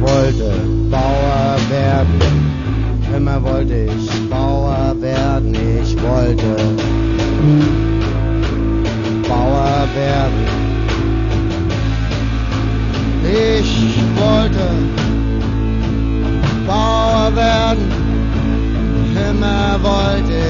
wollte Bauer werden. Immer wollte ich Bauer werden. Ich wollte Bauer werden. Ich wollte Bauer werden. Immer wollte